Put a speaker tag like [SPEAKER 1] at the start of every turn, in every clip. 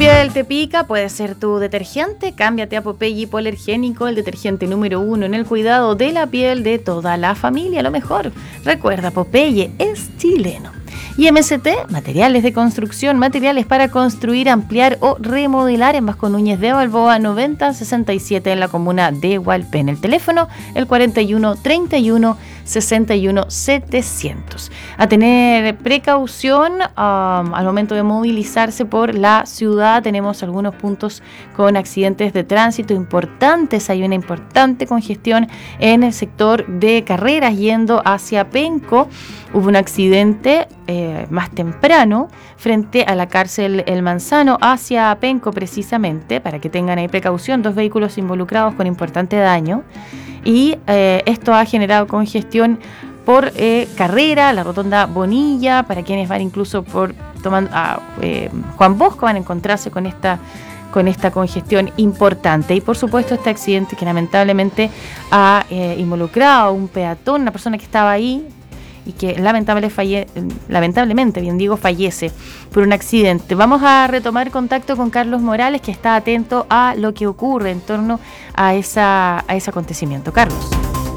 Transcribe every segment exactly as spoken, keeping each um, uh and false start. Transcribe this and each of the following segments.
[SPEAKER 1] piel te pica, puede ser tu detergente. Cámbiate a Popeye Hipoalergénico, el detergente número uno en el cuidado de la piel de toda la familia. Lo mejor, recuerda, Popeye es chileno. Y M S T, materiales de construcción, materiales para construir, ampliar o remodelar en Vasco Núñez de Balboa noventa sesenta y siete en la comuna de Hualpén. El teléfono, el cuarenta y uno treinta y uno sesenta y uno setecientos. A tener precaución um, al momento de movilizarse por la ciudad. Tenemos algunos puntos con accidentes de tránsito importantes. Hay una importante congestión en el sector de Carreras yendo hacia Penco. Hubo un accidente eh, más temprano frente a la cárcel El Manzano hacia Penco precisamente, para que tengan ahí precaución, dos vehículos involucrados con importante daño y eh, esto ha generado congestión por eh, Carrera, la rotonda Bonilla, para quienes van incluso por tomando a eh, Juan Bosco van a encontrarse con esta con esta congestión importante. Y por supuesto este accidente que lamentablemente ha eh, involucrado a un peatón, una persona que estaba ahí y que lamentable falle, lamentablemente, bien digo, fallece por un accidente. Vamos a retomar contacto con Carlos Morales, que está atento a lo que ocurre en torno a, esa, a ese acontecimiento. Carlos.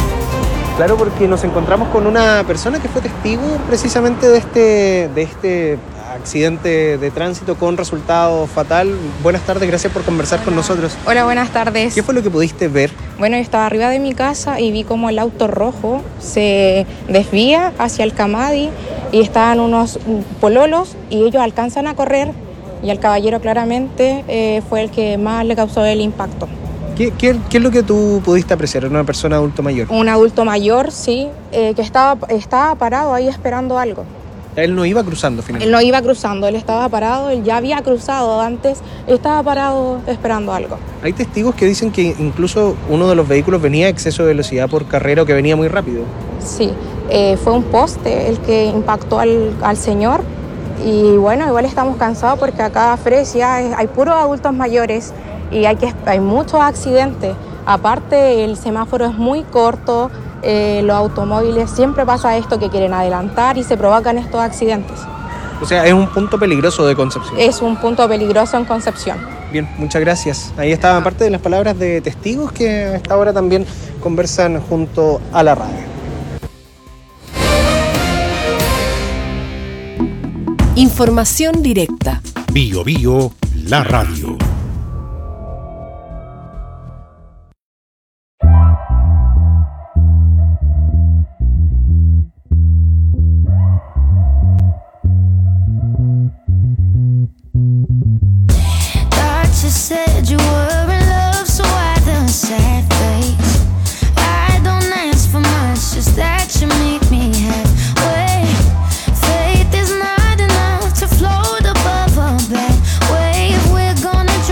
[SPEAKER 2] Claro, porque nos encontramos con una persona que fue testigo precisamente de este, de este accidente de tránsito con resultado fatal. Buenas tardes, gracias por conversar Hola. con nosotros.
[SPEAKER 3] Hola, buenas tardes.
[SPEAKER 2] ¿Qué fue lo que pudiste ver?
[SPEAKER 3] Bueno, yo estaba arriba de mi casa y vi como el auto rojo se desvía hacia el Camadi y estaban unos pololos y ellos alcanzan a correr y al caballero claramente eh, fue el que más le causó el impacto.
[SPEAKER 2] ¿Qué, qué, ¿Qué es lo que tú pudiste apreciar? ¿Era una persona adulto mayor?
[SPEAKER 3] Un adulto mayor, sí, eh, que estaba, estaba parado ahí esperando algo.
[SPEAKER 2] Él no iba cruzando finalmente.
[SPEAKER 3] Él no iba cruzando, él estaba parado, él ya había cruzado antes, estaba parado esperando algo.
[SPEAKER 2] Hay testigos que dicen que incluso uno de los vehículos venía a exceso de velocidad por carrera o que venía muy rápido.
[SPEAKER 3] Sí, eh, fue un poste el que impactó al, al señor y bueno, igual estamos cansados porque acá Fresia hay puros adultos mayores y hay, que, hay muchos accidentes. Aparte el semáforo es muy corto. Eh, los automóviles siempre pasa esto que quieren adelantar y se provocan estos accidentes.
[SPEAKER 2] O sea, es un punto peligroso de Concepción.
[SPEAKER 3] Es un punto peligroso en Concepción.
[SPEAKER 2] Bien, muchas gracias. Ahí estaban parte de las palabras de testigos que a esta hora también conversan junto a la radio.
[SPEAKER 4] Información directa.
[SPEAKER 5] Bio Bio, la radio.
[SPEAKER 6] Said you were in love, so I the sad face. I don't ask for much, just that you make me halfway. Faith is not enough to float above a bad wave. We're gonna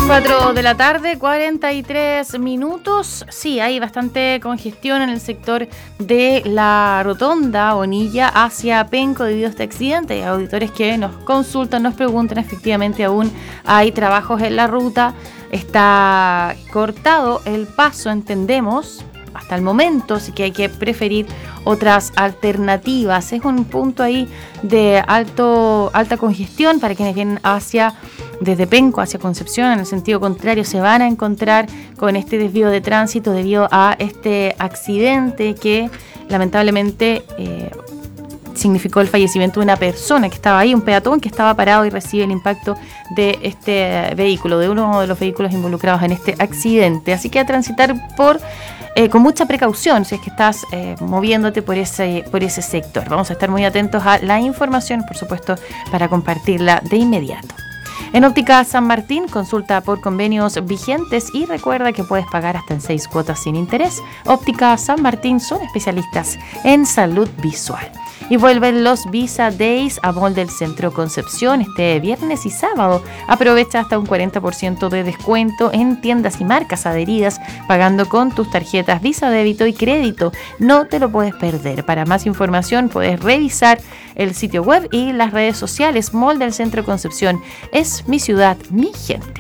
[SPEAKER 1] cuatro de la tarde, cuarenta y tres minutos. Sí, hay bastante congestión en el sector de la rotonda Onilla hacia Penco debido a este accidente. Hay auditores que nos consultan, nos preguntan, efectivamente aún hay trabajos en la ruta. Está cortado el paso, entendemos, hasta el momento, así que hay que preferir otras alternativas. Es un punto ahí de alto alta congestión para quienes vienen hacia desde Penco hacia Concepción. En el sentido contrario se van a encontrar con este desvío de tránsito debido a este accidente que lamentablemente eh, significó el fallecimiento de una persona que estaba ahí, un peatón que estaba parado y recibe el impacto de este vehículo, de uno de los vehículos involucrados en este accidente. Así que a transitar por eh, con mucha precaución si es que estás eh, moviéndote por ese, por ese sector. Vamos a estar muy atentos a la información, por supuesto, para compartirla de inmediato. En Óptica San Martín, consulta por convenios vigentes y recuerda que puedes pagar hasta en seis cuotas sin interés. Óptica San Martín son especialistas en salud visual. Y vuelven los Visa Days a Mall del Centro Concepción este viernes y sábado. Aprovecha hasta un cuarenta por ciento de descuento en tiendas y marcas adheridas pagando con tus tarjetas Visa Débito y Crédito. No te lo puedes perder. Para más información puedes revisar el sitio web y las redes sociales. Mall del Centro Concepción es mi ciudad, mi gente.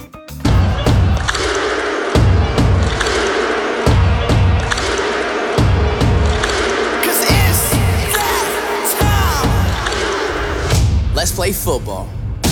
[SPEAKER 7] Let's play football.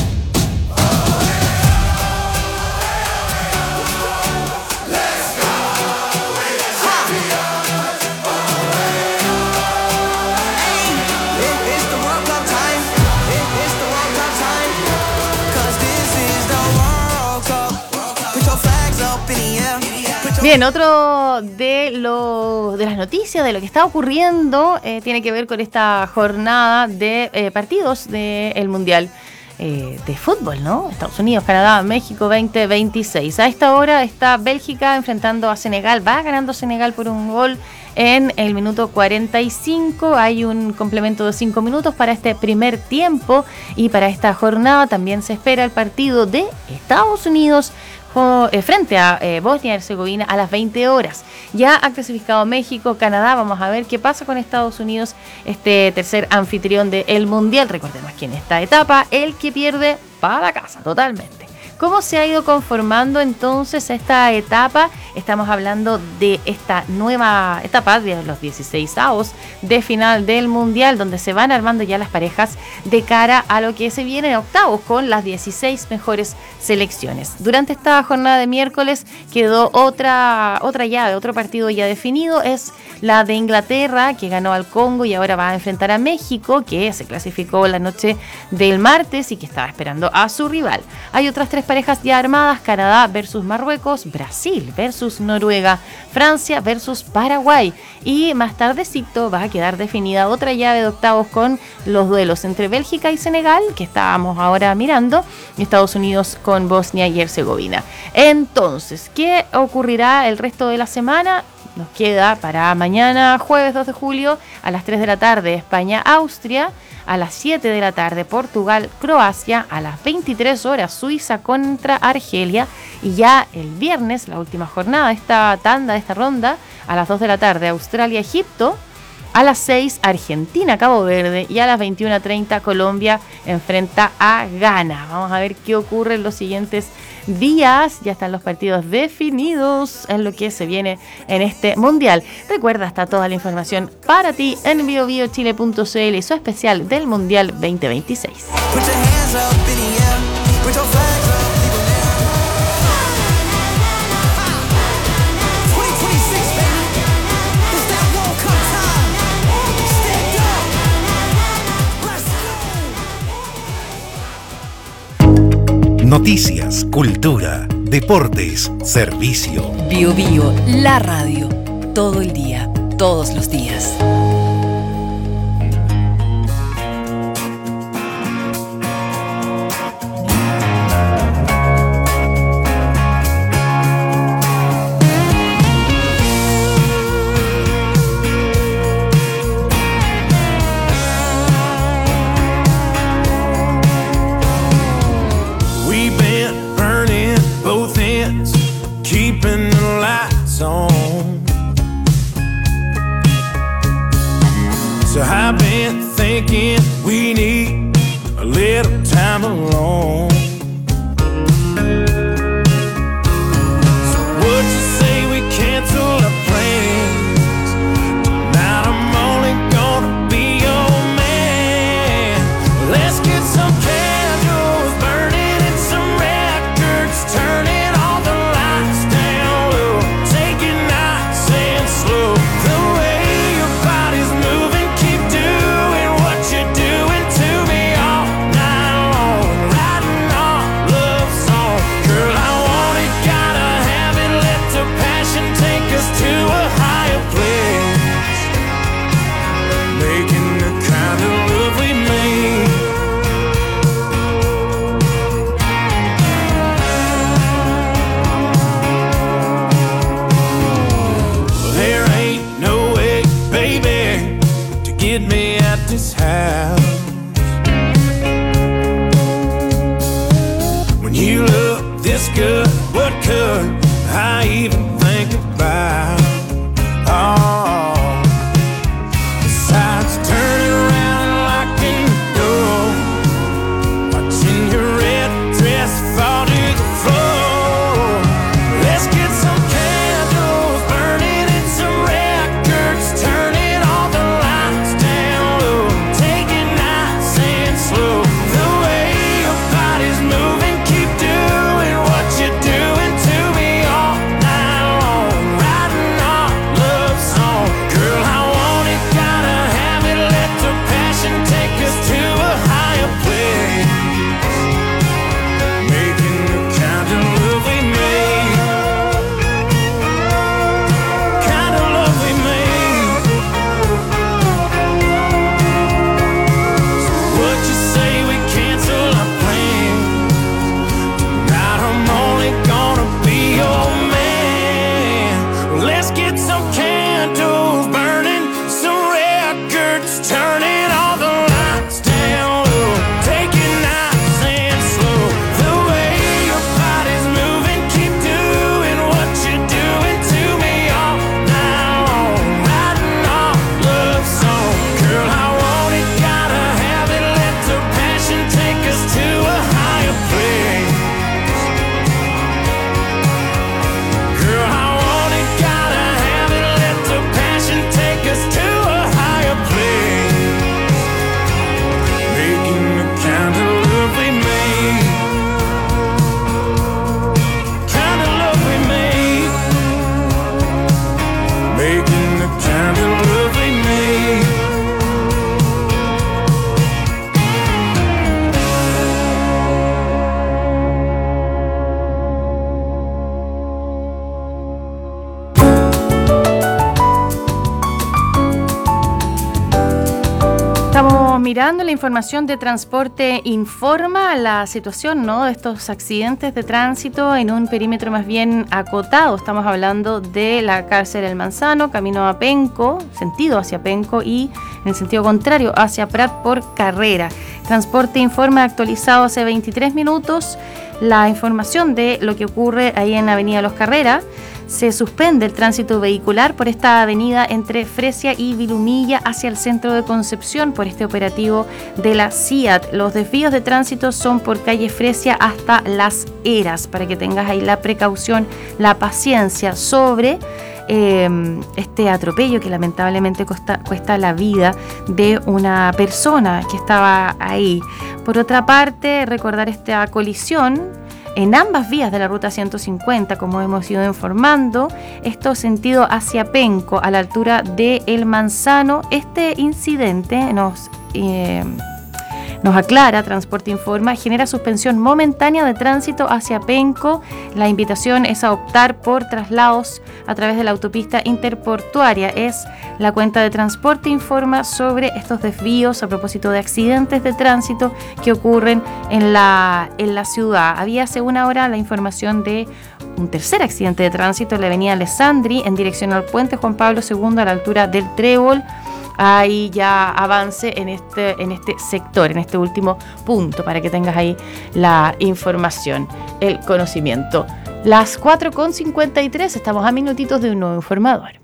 [SPEAKER 1] Bien, otro de, lo, de las noticias de lo que está ocurriendo eh, tiene que ver con esta jornada de eh, partidos del Mundial eh, de Fútbol, ¿no? Estados Unidos, Canadá, México veinte veintiséis. A esta hora está Bélgica enfrentando a Senegal. Va ganando Senegal por un gol en el minuto cuarenta y cinco. Hay un complemento de cinco minutos para este primer tiempo y para esta jornada también se espera el partido de Estados Unidos frente a eh, Bosnia y Herzegovina a las veinte horas. Ya ha clasificado México, Canadá. Vamos a ver qué pasa con Estados Unidos, este tercer anfitrión del Mundial. Recordemos que en esta etapa el que pierde va a la casa totalmente. ¿Cómo se ha ido conformando entonces esta etapa? Estamos hablando de esta nueva etapa de los dieciseisavos de final del Mundial, donde se van armando ya las parejas de cara a lo que se viene en octavos con las dieciséis mejores selecciones. Durante esta jornada de miércoles quedó otra, otra llave, otro partido ya definido, es la de Inglaterra, que ganó al Congo y ahora va a enfrentar a México, que se clasificó la noche del martes y que estaba esperando a su rival. Hay otras tres parejas ya armadas: Canadá versus Marruecos, Brasil versus Noruega, Francia versus Paraguay. Y más tardecito va a quedar definida otra llave de octavos con los duelos entre Bélgica y Senegal, que estábamos ahora mirando, y Estados Unidos con Bosnia y Herzegovina. Entonces, ¿qué ocurrirá el resto de la semana? Nos queda para mañana, jueves dos de julio, a las tres de la tarde, España-Austria. A las siete de la tarde, Portugal-Croacia. A las veintitrés horas, Suiza contra Argelia. Y ya el viernes, la última jornada de esta tanda, de esta ronda, a las dos de la tarde, Australia-Egipto. A las seis, Argentina-Cabo Verde. Y a las veintiuna treinta, Colombia enfrenta a Ghana. Vamos a ver qué ocurre en los siguientes días. Ya están los partidos definidos en lo que se viene en este Mundial. Recuerda, está toda la información para ti en bio bio chile punto c l y su especial del Mundial veinte veintiséis.
[SPEAKER 5] Noticias, cultura, deportes, servicio.
[SPEAKER 4] Bio Bio, la radio. Todo el día, todos los días.
[SPEAKER 8] thinking we need a little time alone. So would you say we cancel our plans? Tonight I'm only gonna be your man. Let's get some candles burning and some records turning, all the lights down low, take it nice and slow. The way your body's moving, keep doing what you're doing to me all night long, writing our love song. Girl, I want it, gotta have it, let the passion take us to a higher place, making the kind of love we made. There ain't no way, baby, to get me at this house. When you look this good, what could I even think about? Oh, besides turning around and locking the door, watching your red dress fall to the floor. Let's get some candles burning and some records turning, all the lights down low, take it nice and slow. The way your body's moving, keep doing what you're doing to me all night long, writing our love song. Girl, I want it, gotta have it, let the passion take us to a higher place, making the kind of love we made, kind of love we made. So what you say we cancel our plans? Tonight I'm only gonna be your man. Let's get some candles burning, some records turning, all the lights down low, take it nice and slow. The way your body's moving, keep doing what you're doing to me all night long, writing our love song. Girl, I want it, gotta have it, let the passion take us to a higher place. Girl, I want it, gotta have it, let the passion take us to a higher place, making the kind of love we made, kind of love we made, making the kind of love we made.
[SPEAKER 1] Estamos mirando la información de Transporte Informa, la situación, ¿no?, de estos accidentes de tránsito en un perímetro más bien acotado. Estamos hablando de la cárcel El Manzano, camino a Penco, sentido hacia Penco, y en el sentido contrario hacia Prat por Carrera. Transporte Informa actualizado hace veintitrés minutos la información de lo que ocurre ahí en Avenida Los Carrera. Se suspende el tránsito vehicular por esta avenida entre Fresia y Vilumilla hacia el centro de Concepción por este operativo de la C I A T. Los desvíos de tránsito son por calle Fresia hasta Las Heras, para que tengas ahí la precaución, la paciencia sobre eh, este atropello que lamentablemente cuesta, cuesta la vida de una persona que estaba ahí. Por otra parte, recordar esta colisión en ambas vías de la ruta ciento cincuenta, como hemos ido informando, esto sentido hacia Penco, a la altura de El Manzano. Este incidente nos, eh, nos aclara, Transporte Informa, genera suspensión momentánea de tránsito hacia Penco. La invitación es a optar por traslados a través de la autopista interportuaria. Es la cuenta de Transporte Informa sobre estos desvíos a propósito de accidentes de tránsito que ocurren en la, en la ciudad. Había hace una hora la información de un tercer accidente de tránsito en la avenida Alessandri en dirección al puente Juan Pablo segundo a la altura del Trébol. Hay ya avance en este, en este sector, en este último punto, para que tengas ahí la información, el conocimiento. Las cuatro con cincuenta y tres, estamos a minutitos de un nuevo informador.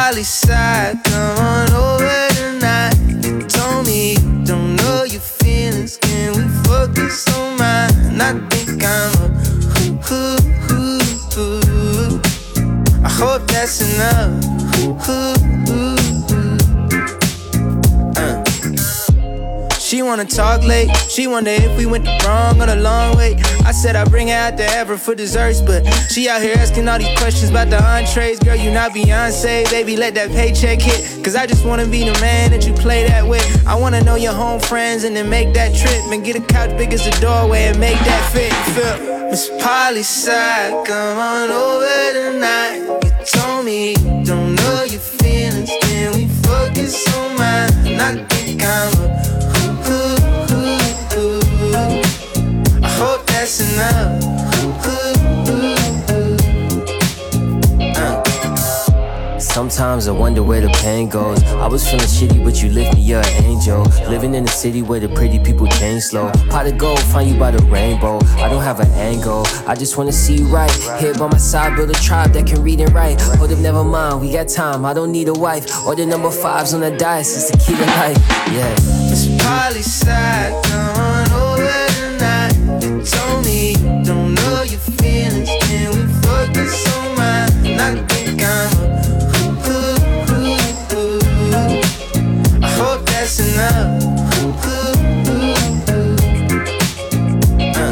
[SPEAKER 8] Polly side, come on over tonight. You told me you don't know your feelings. Can we focus on mine? I think I'm a hoo hoo hoo hoo. I hope that's enough. Hoo hoo hoo hoo. Uh. She wanna talk late. She wonder if we went the wrong or the long way. I said I'd bring her out to Everett for desserts, but she out here asking all these questions about the entrees. Girl, you not Beyonce, baby, let that paycheck hit. Cause I just wanna be the man that you play that with. I wanna know your home friends and then make that trip. And get a couch big as the doorway and make that fit. You feel Miss Polly side, come on over tonight. You told me you don't know your feelings. Can we focus on mine? And I think I'm a hoo hoo hoo hoo. I hope that's enough. Hoo hoo hoo. Uh. Sometimes I wonder where the pain goes. I was feeling shitty, but you lift me, you're an angel. Living in a city where the pretty people change slow. Pot of gold, find you by the rainbow. I don't have an angle, I just wanna see you right. Here by my side, build a tribe that can read and write. Hold up, never mind, we got time, I don't need a wife. Or the number fives on the dice, it's the key to life, yeah. Miss Polly side, come on over tonight. You told me you don't know your feelings. Can we focus on mine? And I think I'm a hoo hoo hoo hoo. I hope that's enough. Hoo hoo hoo hoo. Uh.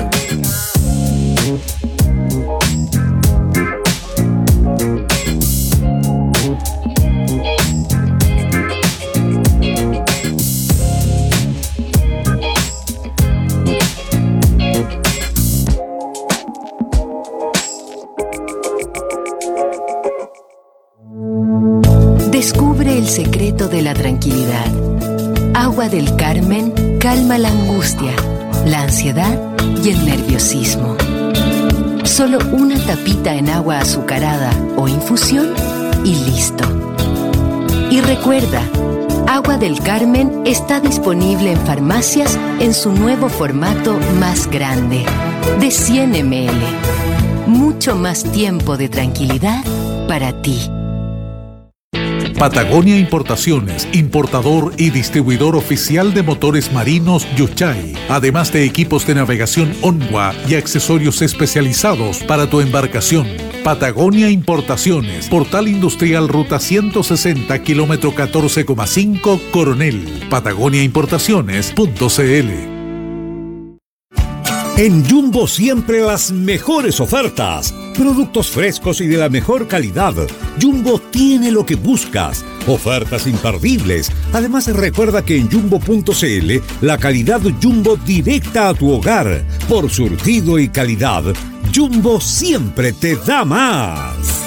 [SPEAKER 9] Descubre el secreto de la tranquilidad. Agua del Carmen calma la angustia, la ansiedad y el nerviosismo. Solo una tapita en agua azucarada o infusión y listo. Y recuerda, Agua del Carmen está disponible en farmacias en su nuevo formato más grande, de cien mililitros. Mucho más tiempo de tranquilidad para ti.
[SPEAKER 5] Patagonia Importaciones, importador y distribuidor oficial de motores marinos Yuchay, además de equipos de navegación Onwa y accesorios especializados para tu embarcación. Patagonia Importaciones, Portal Industrial Ruta ciento sesenta, kilómetro catorce coma cinco, Coronel. Patagonia Importaciones punto c l.
[SPEAKER 10] En Jumbo siempre las mejores ofertas. Productos frescos y de la mejor calidad. Jumbo tiene lo que buscas. Ofertas imperdibles. Además, recuerda que en Jumbo punto c l la calidad Jumbo directa a tu hogar. Por surtido y calidad, Jumbo siempre te da más.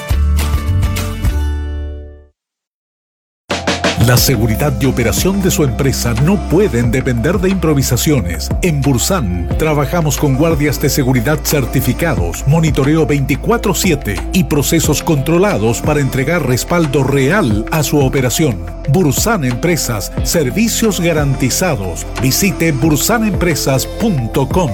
[SPEAKER 5] La seguridad y operación de su empresa no pueden depender de improvisaciones. En Bursan trabajamos con guardias de seguridad certificados, monitoreo veinticuatro siete y procesos controlados para entregar respaldo real a su operación. Bursan Empresas, servicios garantizados. Visite bursan empresas punto com.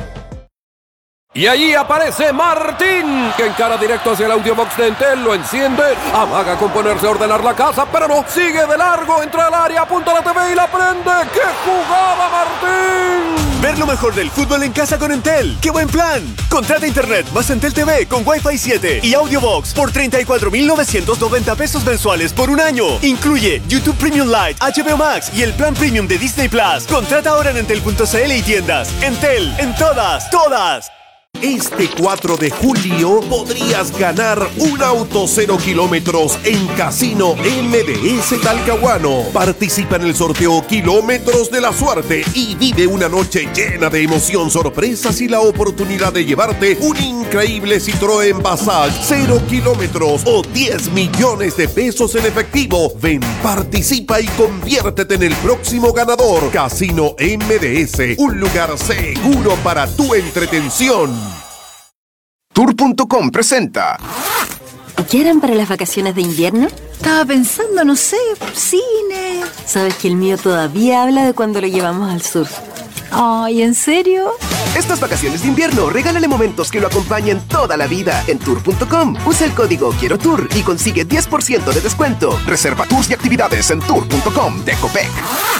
[SPEAKER 11] Y allí aparece Martín, que encara directo hacia el audiobox de Entel, lo enciende, amaga con ponerse a ordenar la casa, pero no, sigue de largo, entra al área, apunta a la T V y la prende. ¡Qué jugada, Martín!
[SPEAKER 12] Ver lo mejor del fútbol en casa con Entel. ¡Qué buen plan! Contrata internet más Entel T V con Wi-Fi siete y audiobox por treinta y cuatro mil novecientos noventa pesos mensuales por un año. Incluye YouTube Premium Lite, H B O Max y el plan Premium de Disney Plus. Contrata ahora en entel punto c l y tiendas. Entel, en todas, todas.
[SPEAKER 13] Este cuatro de julio podrías ganar un auto cero kilómetros en Casino M D S Talcahuano. Participa en el sorteo Kilómetros de la Suerte y vive una noche llena de emoción, sorpresas y la oportunidad de llevarte un increíble Citroën Passage cero kilómetros o diez millones de pesos en efectivo. Ven, participa y conviértete en el próximo ganador. Casino M D S, un lugar seguro para tu entretención.
[SPEAKER 14] Tour punto com presenta.
[SPEAKER 15] ¿Qué para las vacaciones de invierno?
[SPEAKER 16] Estaba pensando, no sé, cine.
[SPEAKER 15] ¿Sabes que el mío todavía habla de cuando lo llevamos al sur?
[SPEAKER 16] Ay, ¿en serio?
[SPEAKER 14] Estas vacaciones de invierno, regálale momentos que lo acompañen toda la vida en tour punto com. Usa el código Quiero Tour y consigue diez por ciento de descuento. Reserva tours y actividades en tour punto com de Copec.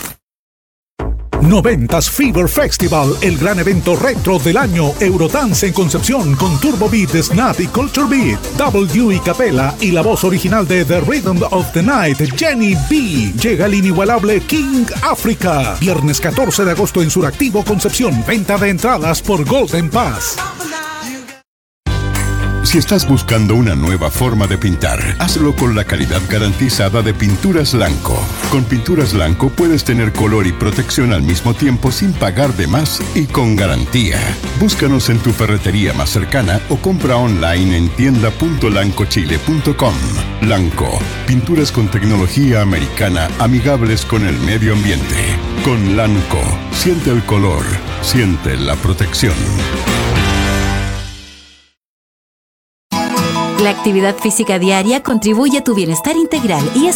[SPEAKER 5] noventas Fever Festival, el gran evento retro del año. Eurodance en Concepción con Turbo Beat, Snap y Culture Beat. W y Capela y la voz original de The Rhythm of the Night, Jenny B. Llega el inigualable King Africa. Viernes catorce de agosto en Suractivo, Concepción. Venta de entradas por Golden Pass.
[SPEAKER 17] Si estás buscando una nueva forma de pintar, hazlo con la calidad garantizada de Pinturas Lanco. Con Pinturas Lanco puedes tener color y protección al mismo tiempo sin pagar de más y con garantía. Búscanos en tu ferretería más cercana o compra online en tienda punto lancochile punto com. Lanco, pinturas con tecnología americana amigables con el medio ambiente. Con Lanco, siente el color, siente la protección.
[SPEAKER 18] La actividad física diaria contribuye a tu bienestar integral y es